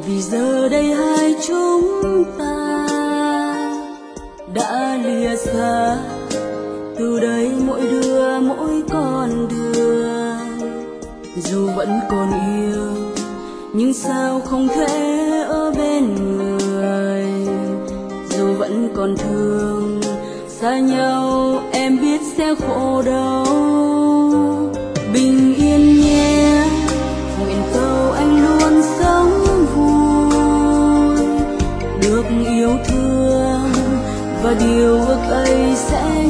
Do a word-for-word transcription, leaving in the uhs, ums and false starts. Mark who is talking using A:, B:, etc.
A: vì giờ đây hai chúng ta đã lìa xa, từ đây mỗi đứa mỗi con đường. Dù vẫn còn yêu nhưng sao không thể ở bên người, dù vẫn còn thương xa nhau em biết sẽ khổ đau. Bình yên nhé, nguyện cầu anh luôn sống vui, được yêu thương và điều ước ấy sẽ